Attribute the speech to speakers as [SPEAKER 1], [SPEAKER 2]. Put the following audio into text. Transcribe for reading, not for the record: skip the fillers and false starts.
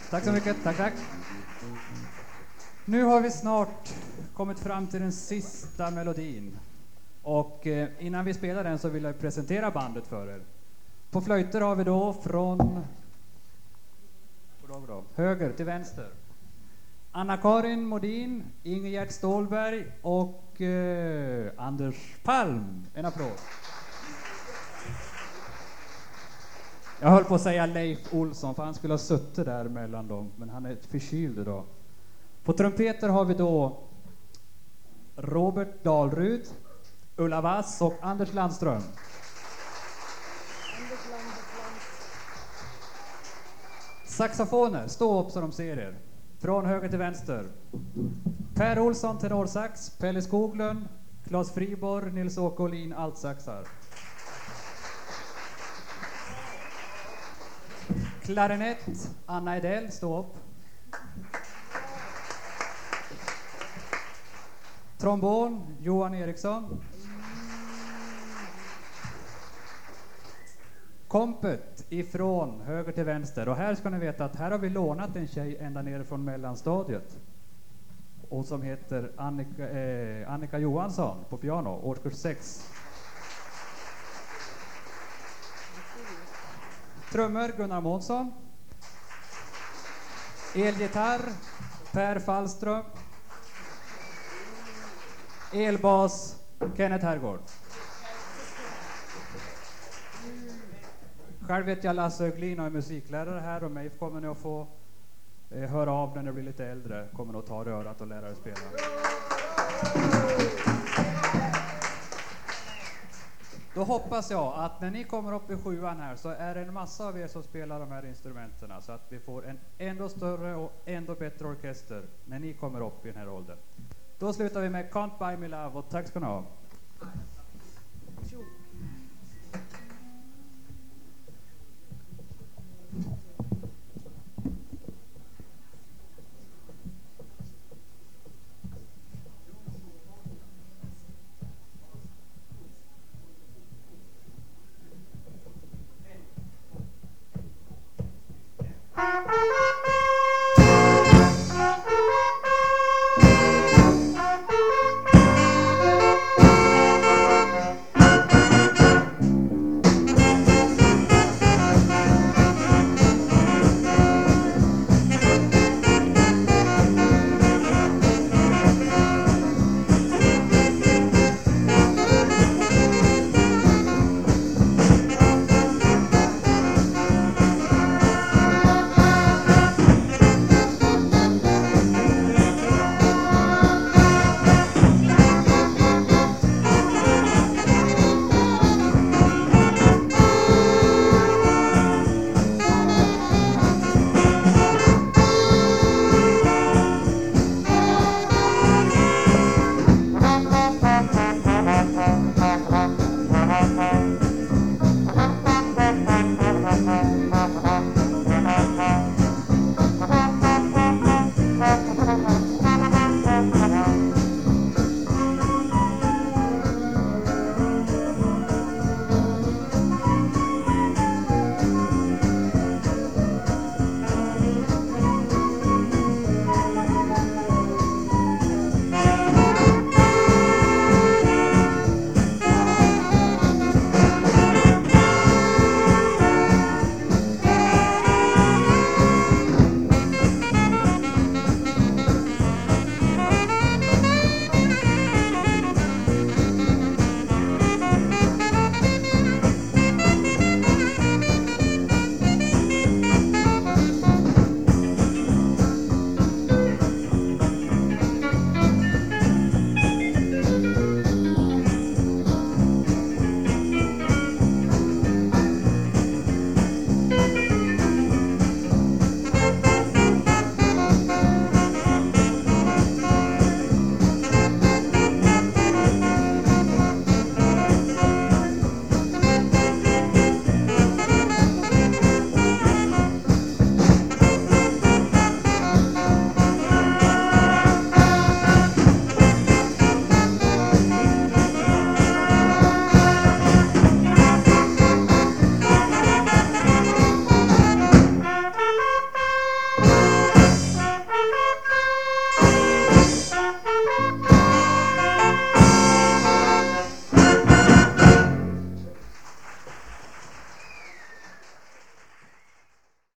[SPEAKER 1] Tack så mycket. Tack, tack. Nu har vi snart kommit fram till den sista melodin. Och innan vi spelar den så vill jag presentera bandet för er. På flöjter har vi då från höger till vänster Anna-Karin Modin, Ingegerd Stålberg och Anders Palm. En applåd. Jag höll på att säga Leif Olsson för han skulle ha suttit där mellan dem, men han är förkyld idag. På trumpeter har vi då Robert Dahlrud, Ulla Vass och Anders Landström. Saxofoner, stå upp så de ser er. Från höger till vänster. Per Olsson, tenorsax, Pelle Skoglund, Claes Friborg, Nils-Åke Olin, altsaxar. Klarinett, Anna Edell, stå upp. Trombon, Johan Eriksson. Kompet ifrån höger till vänster. Och här ska ni veta att här har vi lånat en tjej ända ner från mellanstadiet. Och som heter Annika Johansson på piano, årskurs 6. Trummor, Gunnar Månsson. Elgitarr, Per Fallström. Elbas, Kenneth Herrgård. Själv vet jag Lasse Öglin och är musiklärare här, och mig kommer ni att få höra av när ni blir lite äldre. Kommer att ta rörat och lära er spela. Då hoppas jag att när ni kommer upp i 7:an här så är det en massa av er som spelar de här instrumenterna, så att vi får en ändå större och ändå bättre orkester när ni kommer upp i den här åldern. Då slutar vi med Can't Buy Me Love, och tack ska ni ha.
[SPEAKER 2] Thank you.